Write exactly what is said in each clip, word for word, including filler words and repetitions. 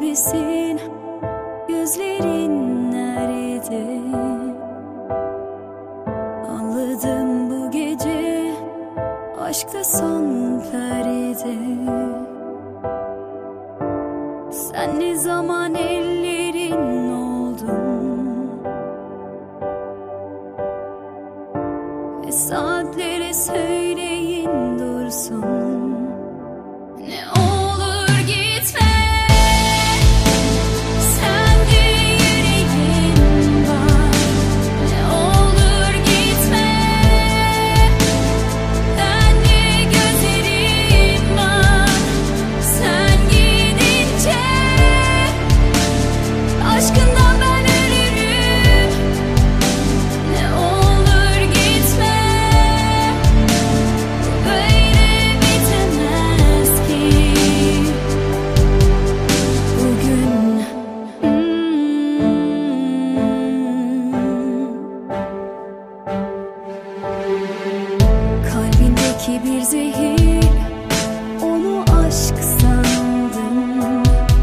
gibisin, gözlerin nerede? Anladım bu gece aşkta son perde. Sen ne zaman ellerin oldun ve saatlere söyleyin dursun. Ne olur gitme, sende yüreğim var. Ne olur gitme, bende gözlerim var. Sen gidince aşkından ben ölürüm. Ne olur gitme, böyle bitemez ki bugün. hmm. Kalbindeki bir zehir, onu aşk sandım.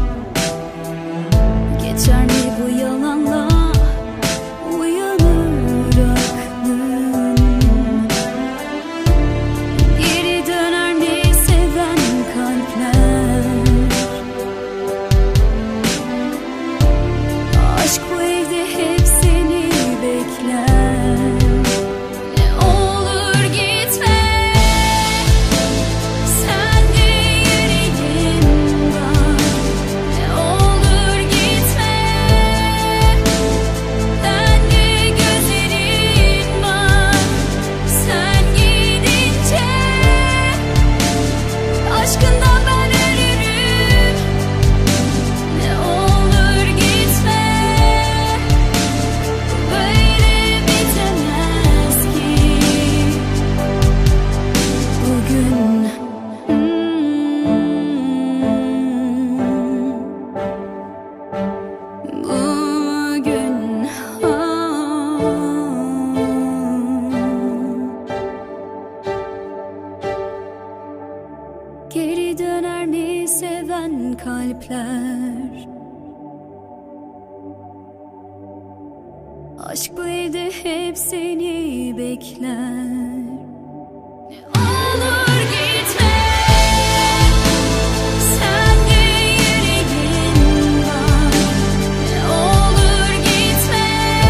Geçer mi bu yalanla uyanır aklım? Geri döner mi seven kalpler? Aşk bu evde hep seni bekler. Ne olur gitme, sende yüreğim var. Ne olur gitme, bende gözlerin var. Sen gidince aşkından ben ölürüm. Ne olur gitme, böyle bitemez ki bugün. hmm. Bugün ah. Geri döner mi seven kalpler? Aşk bu evde hep seni bekler. Olur gitme, sende yüreğim var. Ne olur gitme,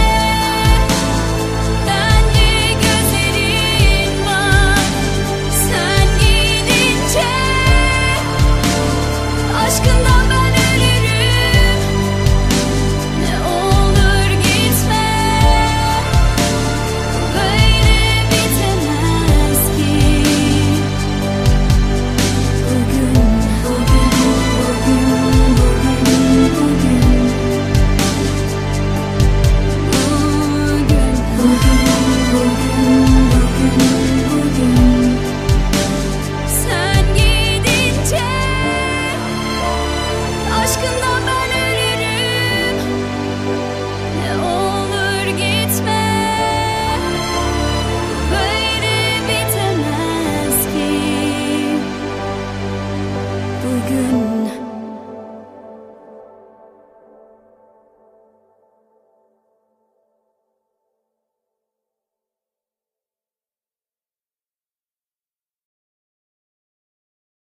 bende gözlerin var. Sen gidince aşkından ben ölürüm. Ne olur gitme, böyle bitemez ki bugün. Bugün, bugün, bugün, bugün, bugün, bugün.